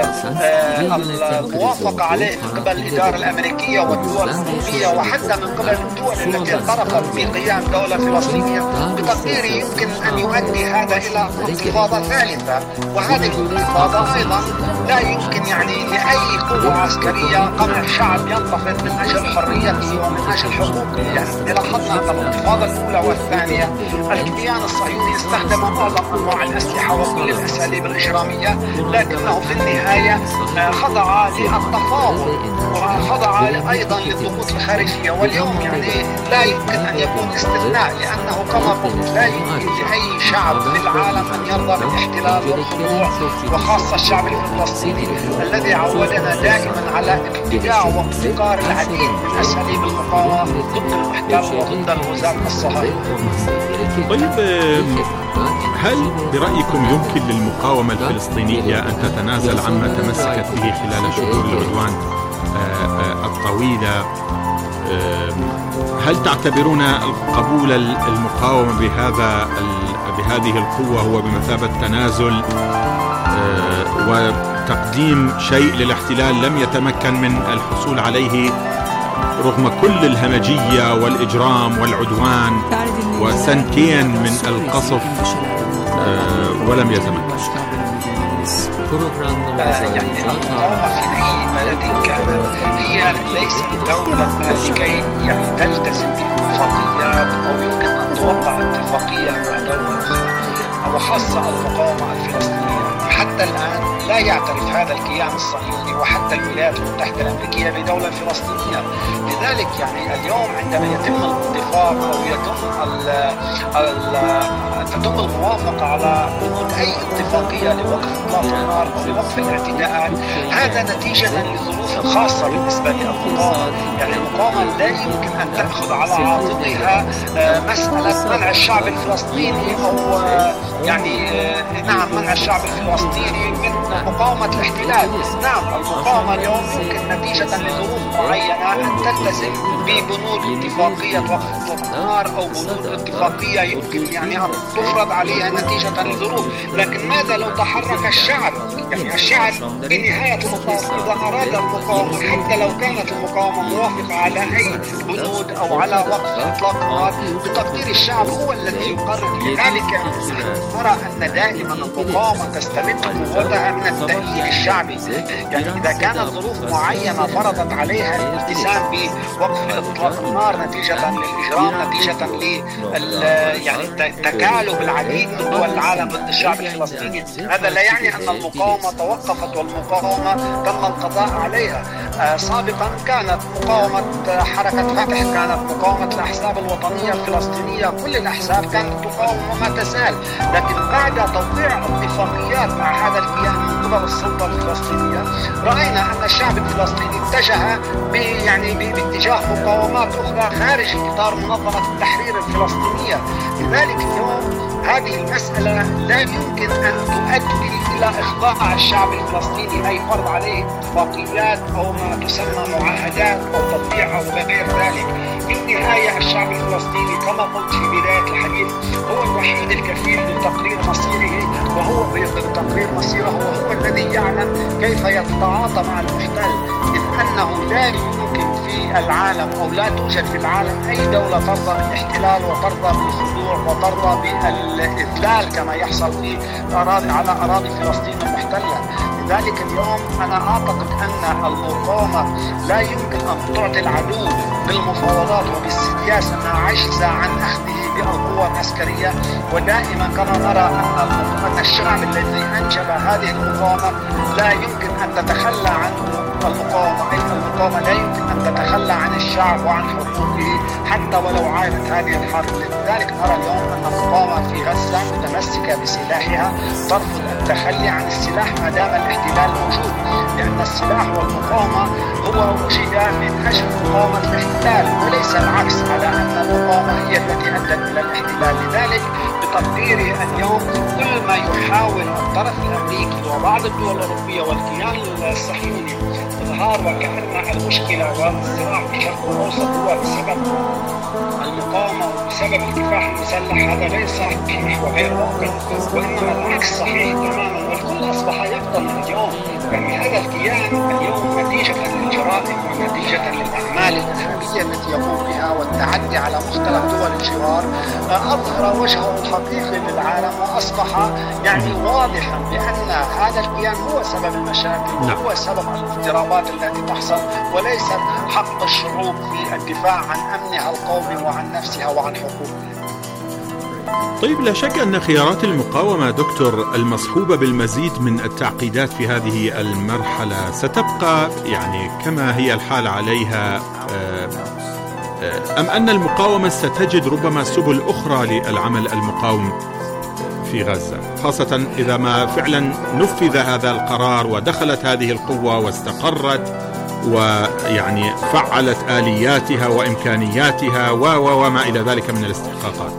الموافقة عليه من قبل الإدارة الأمريكية والدول الأوروبية وحتى من قبل الدول التي اعترفت بقيام دولة فلسطينية، بتقديري يمكن أن يؤدي هذا إلى انتفاضة ثالثة. وهذه الانتفاضة أيضا لا يمكن يعني لأي قوة عسكرية قمع الشعب ينتفض من أجل حريته ومن أجل حقوقه. يعني لاحظنا أن الانتفاضة الأولى والثانية الكيان الصهيوني استخدم معظم أنواع الأسلحة وكل الأساليب الإجرامية، لكنه في النهاية خضع للتفاوض وخضع أيضا للضغوط الخارجية. واليوم يعني لا يمكن أن يكون استثناء، لأنه كما قلت لا يمكن لأي شعب في العالم أن يرضى بالاحتلال والخضوع، وخاصة الشعب الفلسطيني الذي عودنا دائما على ابتداع وابتكار العديد من أساليب المقاومة ضد المحتل وضد الغزاة الصهاينة. طيب هل برأيكم يمكن للمقاومة الفلسطينية أن تتنازل عما تمسكت به خلال شهور العدوان الطويلة؟ هل تعتبرون قبول المقاومة بهذا بهذه القوة هو بمثابة تنازل وتقديم شيء للاحتلال لم يتمكن من الحصول عليه رغم كل الهمجية والإجرام والعدوان وسنتين من القصف ولم يتمكن؟ يعني المقاومة في أي بلد كانت هي ليست دولة لكي يعني تلتزم باتفاقيات أو يمكن أن توقع اتفاقية مع دولة أخرى، وخاصة المقاومة الفلسطينية. حتى الآن لا يعترف هذا الكيان الصهيوني وحتى الولايات المتحدة الأمريكية بدولة فلسطينية. لذلك يعني اليوم عندما يتم الاتفاق أو يتم ال ال تتم الموافقة على بنود أي اتفاقية لوقف إطلاق النار أو لوقف الاعتداءات، هذا نتيجة لظروف خاصة بالنسبة للمقاومة. يعني المقاومة لا يمكن أن تأخذ على عاتقها مسألة منع الشعب الفلسطيني أو يعني نعم منع الشعب الفلسطيني من مقاومة الاحتلال. نعم المقاومة اليوم يمكن نتيجة لظروف معينة أن تلتزم ببنود اتفاقية وقف إطلاق النار أو بنود اتفاقية يمكن يعني أن تفرض عليها نتيجة لظروف. لكن ماذا لو تحرك الشعب؟ يعني الشعب بنهاية المطاف إذا أراد المقاومة حتى لو كانت المقاومة موافقة على أي بنود أو على وقف إطلاق النار بتقدير الشعب هو الذي يقرر. لذلك نرى أن دائما المقاومة تستمد قوتها من التأييد الشعبي. يعني إذا كانت ظروف معينة فرضت عليها الالتزام بوقف إطلاق النار نتيجة للإجرام نتيجة ل يعني تكالب العديد من دول العالم ضد الشعب الفلسطيني، هذا لا يعني أن المقاومة توقفت والمقاومة تم القضاء عليها. آه سابقا كانت مقاومة حركة فتح، كانت مقاومة الأحزاب الوطنية الفلسطينية، كل الأحزاب كانت تقاوم وما تزال. لكن بعد توقيع اتفاقيات مع هذا الكيان من قبل السلطة الفلسطينية رأينا أن الشعب الفلسطيني اتجه يعني باتجاه مقاومات أخرى خارج إطار منظمة التحرير الفلسطينية. لذلك اليوم هذه المسألة لا يمكن أن تؤدي إلى إخضاع الشعب الفلسطيني أي فرض عليه اتفاقيات أو ما تسمى معاهدات أو تطبيع أو غير ذلك. في النهاية الشعب الفلسطيني كما قلت في بداية الحديث هو الوحيد الكفيل لتقرير مصيره، وهو بتقرير مصيره وهو الذي يعلم كيف يتعاطى مع المحتل، إذ أنه لا يمكن في العالم أو لا توجد في العالم أي دولة ترضى بالاحتلال وترضى بالخضوع وترضى بالإذلال كما يحصل في أراضي على أراضي فلسطين المحتلة. لذلك اليوم أنا أعتقد أن المقاومة لا يمكن أن تعطي العدو بالمفاوضات وبالسياسة ما عجز عن أخذه بالقوة العسكرية. ودائما كما نرى أن الشعب الذي أنجب هذه المقاومة لا يمكن أن تتخلى عنه. المقاومة أي المقاومة لا يمكن أن تتخلى عن الشعب وعن حقوقه حتى ولو عانت هذه الحرب. لذلك نرى اليوم أن المقاومة في غزة متمسكة بسلاحها، ترفض التخلي عن السلاح ما دام الاحتلال موجود، لأن السلاح والمقاومة هو وجد من أجل مقاومة الاحتلال وليس العكس، على أن المقاومة هي التي أدت إلى الاحتلال. لذلك بتقديري اليوم كل ما يحاول الطرف الأمريكي وبعض الدول الأوروبية والكيان الصهيوني إظهار وكأن المشكلة والصراع في الشرق الأوسط هو بسبب المقاومة وبسبب الكفاح المسلح، هذا ليس صحيح وغير واقع، وإنما العكس صحيح تماما. والكل أصبح يقتل اليوم. يعني هذا الكيان اليوم نتيجة للجرائم ونتيجة للأعمال الإرهابية التي يقوم بها والتعدي على مختلف دول الجوار أظهر وجهه الحقيقي للعالم، وأصبح يعني واضحا بأن هذا الكيان هو سبب المشاكل وهو سبب الاضطرابات التي تحصل، وليس حق الشعوب في الدفاع عن أمنها القومي وعن نفسها وعن حقوقها. طيب، لا شك أن خيارات المقاومة دكتور المصحوبة بالمزيد من التعقيدات في هذه المرحلة ستبقى يعني كما هي الحال عليها، أم أن المقاومة ستجد ربما سبل أخرى للعمل المقاوم في غزة، خاصة إذا ما فعلا نفذ هذا القرار ودخلت هذه القوة واستقرت ويعني فعلت آلياتها وإمكانياتها وما إلى ذلك من الاستحقاقات؟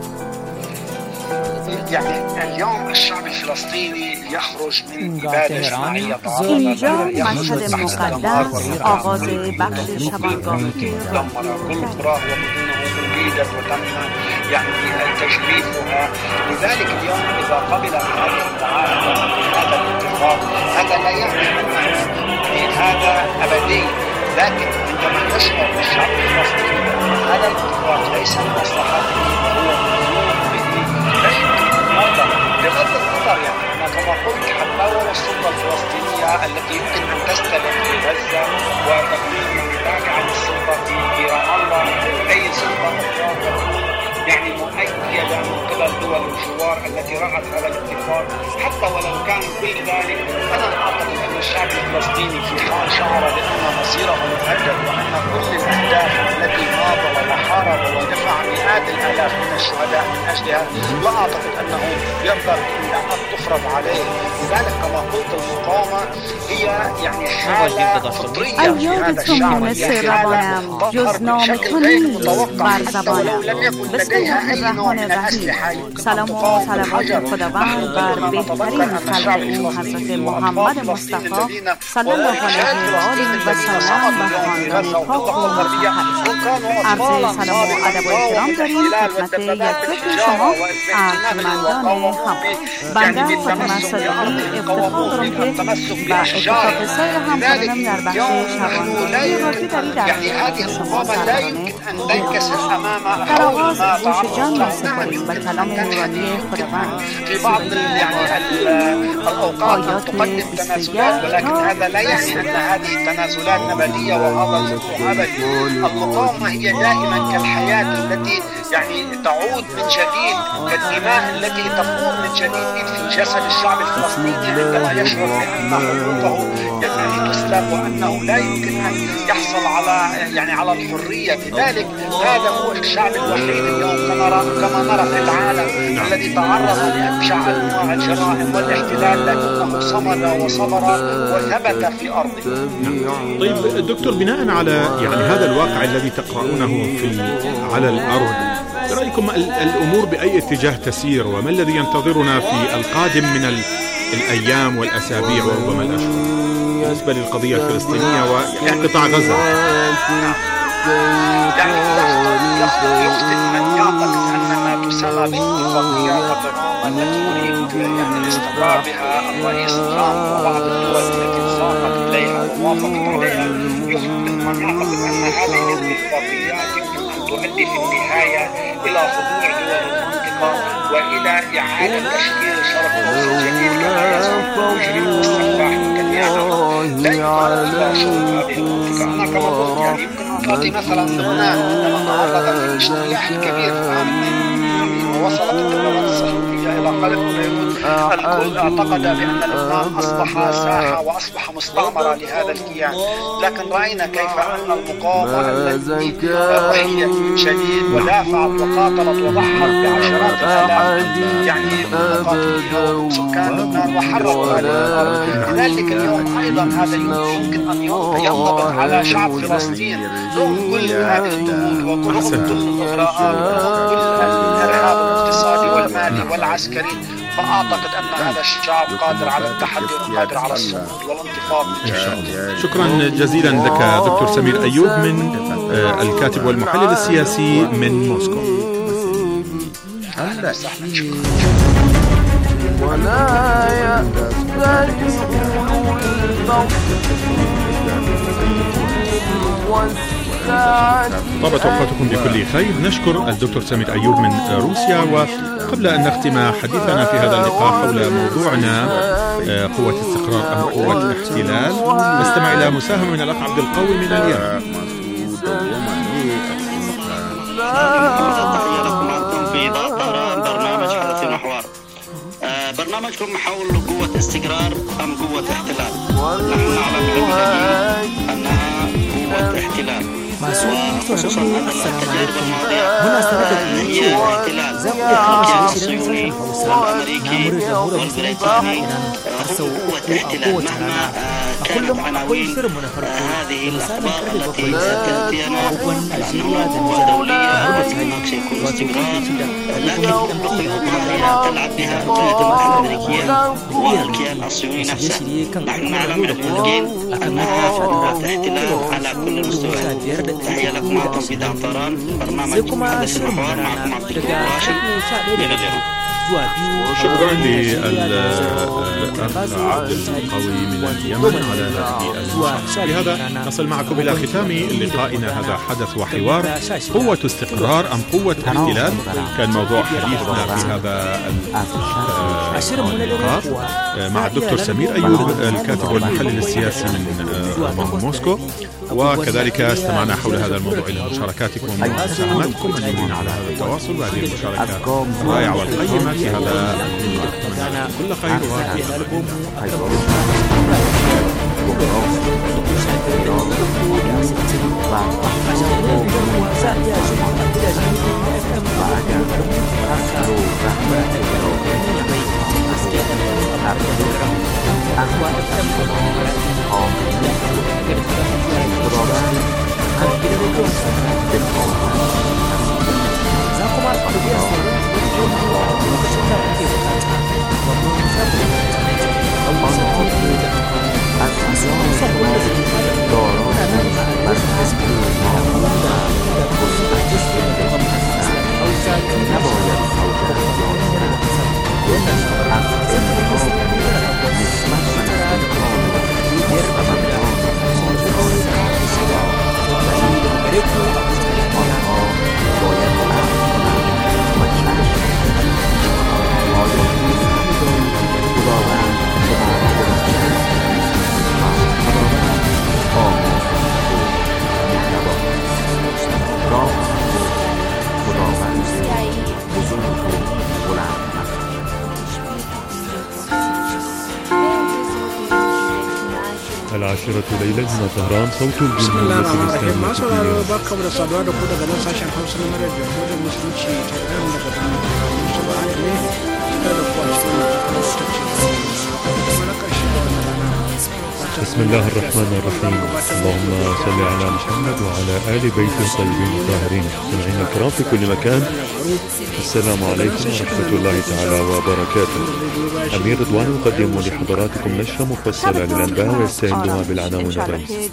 يعني اليوم الشعب الفلسطيني يخرج من إبادة اجتماعية. اینجا مشهد مقدس آغاز بخش شبانگاهی دمر كل قراه ومدنه أبيدت وتم يعني تجريفها. لذلك اليوم إذا قبل هذه التعاقد هذا الاتفاق هذا لا يعني أن هذا أبدي، لكن عندما يشعر الشعب الفلسطيني هذا الاتفاق ليس لمصلحته هو بغض النظر يعني أنا كما قلت حتى ولو السلطة الفلسطينية التي يمكن أن تستلم في غزة وتكون تابعة للسلطة في رام الله أي سلطة أخرى يعني مؤيدة من قبل على الدول الجوار التي رأت هذا الاتفاق. حتى ولو كان كل ذلك، أنا أعتقد أن الشعب الفلسطيني في حال شعر بأن مصيره مهدد وأن كل الأهداف التي ناضل وحارب ودفع مئات الآلاف من الشهداء من أجلها، لا أعتقد أنه ينبغي إلا أن تفرض عليه. لذلك كما قلت المقاومة هي يعني حالة فطرية في هذا الشعب، هي حالة تظهر بشكل غير متوقع حتى ولو لم يكن لديها أي نوع من الأسلحة يمكن أن تقاوم بالحجر. نحن نتذكر أن الشعب الفلسطيني وأطفال فلسطين الذين وشهاد فلسطين الذين صمدوا اليوم في غزة والضفة الغربية هم كانوا أطفالا صامدين لمقاومة الاحتلال والتمدد بالحجارة والاستخدام وقاوموا يعني بالتمسك بأرضهم، قاوموه بالتمسك بأشجارهم. لذلك اليوم نحن لا يمكن يعني هذه المقاومة لا يمكن أن تنكسر أمام حول ما تعرض في بعض يعني الأوقات أن تقدم تنازلات، ولكن هذا لا يعني أن هذه التنازلات نبدية وهذا الخضوع أبدي. المقاومة هي دائما كالحياة التي يعني تعود من جديد، كالدماء التي تفور من جديد في جسد الشعب الفلسطيني عندما يشعر بأن حقوقه يعني تسلب وأنه لا يمكن أن يحصل على يعني على الحرية. لذلك هذا هو الشعب الوحيد اليوم كما نرى كما نرى في العالم الذي تعرض لأبشع أنواع الجرائم والاحتلال، لكنه صمد وصبر وثبت في أرضه. طيب دكتور، بناء على يعني هذا الواقع الذي تقرؤونه في على الأرض، برأيكم الأمور بأي اتجاه تسير، وما الذي ينتظرنا في القادم من الأيام والأسابيع وربما الأشهر بالنسبة للقضية الفلسطينية وقطاع غزة؟ يعني يخطئ من يعتقد أن ما تسمى باتفاقيات الروم التي يريد يعني الاستمرار بها الرئيس ترامب وبعض الدول التي ساقت إليها ووافقت عليها، يخطئ من يعتقد أن هذه الاتفاقيات يمكن أن تؤدي في النهاية إلى خضوع دول المنطقة وإلى إعادة تشكيل الشرق الأوسط جديد كما يزعم مجرم السفاح نتنياهو. لا يمكن أن شؤون هذه المنطقة. أنا كما قلت يعني يمكن أن أعطي مثلا لبنان عندما تعرضت للاجتياح الكبير في عام اثنين وثمانين ووصلت الدولة الصهيونية إلى قلب بيروت، الكل اعتقد بأن لبنان أصبح ساحة وأصبح مستعمرة لهذا الكيان، لكن رأينا كيف أن المقاومة التي ضحيت من جديد ودافعت وقاتلت وضحت بعشرات الآلاف يعني من مقاتليها وسكان لبنان وحرروا هذه الأرض. لذلك اليوم أيضا هذا يمكن أن ينطبق على شعب فلسطين رغم كل هذه الضغوط ورغم كل الإغراءات ورغم كل الإرهاب الاقتصادي والمالي والعسكري، فأعتقد أن هذا الشعب قادر على التحدي وقادر على الصمود والانتفاض. إن شاء الله. شكرا جزيلا لك دكتور سمير أيوب من الكاتب والمحلل السياسي من موسكو. أهلا وسهلا. شكرا. ولا يأتل طابت أوقاتكم بكل خير. نشكر الدكتور سمير أيوب من روسيا. وقبل أن نختم حديثنا في هذا اللقاء حول موضوعنا قوة استقرار أم قوة احتلال، نستمع إلى مساهمة من الأخ عبد القوي من اليمن. في برنامج حدث وحوار. برنامجكم حول قوة استقرار أم قوة احتلال. نحن نعلم أنها قوة احتلال، وخصوصا أن التجارب الماضية هي احتلال. الكيان الصهيوني والأمريكي والبريطاني هم قوة احتلال مهما كانت عناوين هذه الأخبار التي ستأتينا أنه قوة دولية وهناك سيكون استقرار، لكن القوة تلعب بها الولايات الأمريكية والكيان الصهيوني نفسه. نحن نعلم علميا أنها قوة احتلال على كل المستويات. تحية لكم معكم بدان طران، برنامج حدث وحوار، معكم عبد القوي راشد من اليمن. شكرا للأخ عبد القوي من اليمن على هذه المشاركة. بهذا نصل معكم إلى ختام لقائنا هذا حدث وحوار. قوة استقرار أم قوة احتلال؟ كان موضوع حديثنا في هذا اللقاء مع الدكتور سمير أيوب الكاتب والمحلل السياسي من موسكو، وكذلك استمعنا حول هذا الموضوع إلى مشاركاتكم ومساهماتكم الموجودين على هذا التواصل وهذه المشاركة الرائعة والقيمة في هذا. أتمنى كل خير العاشرة ليلة هنا طهران صوت الجمهورية الإسلامية. masu sauraro barkamu da saduwa da ku daga nan sashen Hausa na muryar Jamhuriyar Musulunci ta Iran daga birnin Mustafa Ali ne tare da ku a cikin kuma na ƙarshe da wannan rana. بسم الله الرحمن الرحيم. اللهم صل على محمد وعلى آل بيته الطيبين الطاهرين. مستمعينا الكرام في كل مكان، السلام عليكم ورحمة الله تعالى وبركاته. أمير رضوان يقدم لحضراتكم نشرة مفصلة للأنباء ويستهلها بالعناوين الرئيسية.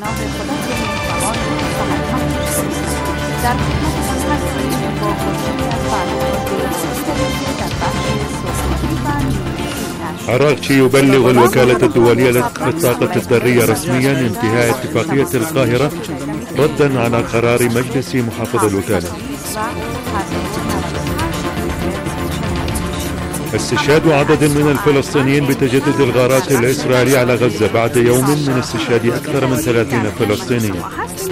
عراقشي يبلغ الوكالة الدولية للطاقة الذرية رسميا انتهاء اتفاقية القاهرة ردا على قرار مجلس محافظ الوكالة. استشهاد عدد من الفلسطينيين بتجدد الغارات الإسرائيلية على غزة بعد يوم من استشهاد أكثر من ثلاثين فلسطينيا.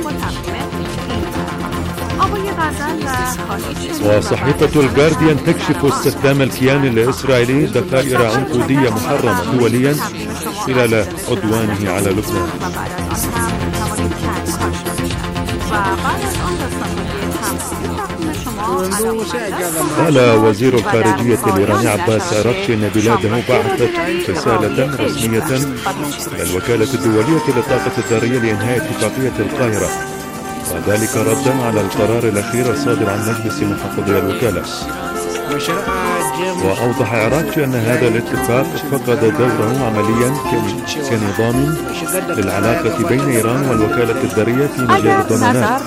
وصحيفة الجارديان تكشف استخدام الكيان الإسرائيلي ذخائر عنقودية محرمة دوليا خلال عدوانه على لبنان. قال وزير الخارجية الإيراني عباس أراغشي أن بلاده بعثت رسالة رسمية إلى الوكالة الدولية للطاقة الذرية لإنهاء اتفاقية القاهرة، وذلك ردا على القرار الأخير الصادر عن مجلس محافظي الوكالة. وأوضح عراقشي أن هذا الاتفاق فقد دوره عمليا كنظام للعلاقة بين إيران والوكالة الذرية في مجال الضمانات.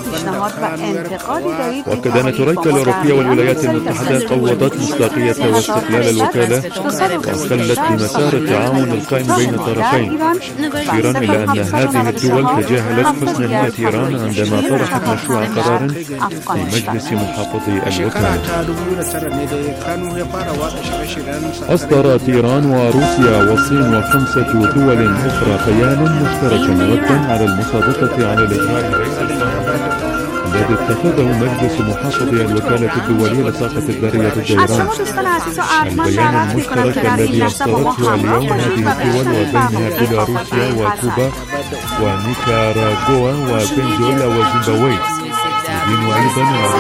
وأكد أن تركيا الأوروبية والولايات المتحدة قوضت مصداقية واستقلال الوكالة وخلت بمسار التعاون القائم بين الطرفين، مشيرا إلى أن هذه الدول تجاهلت حسن نية إيران عندما طرحت مشروع قرار في مجلس محافظي الوكالة. أصدرت إيران وروسيا والصين وخمسة دول أخرى بيانا مشتركا ردا على المصادقة على الإجراء الذي اتخذه مجلس محافظي الوكالة الدولية للطاقة الذرية ضد إيران. البيان المشترك الذي أصدرته اليوم هذه الدول وبينها بيلاروسيا وكوبا ونيكاراغوا وفنزويلا وزيمبابوي يدين أيضا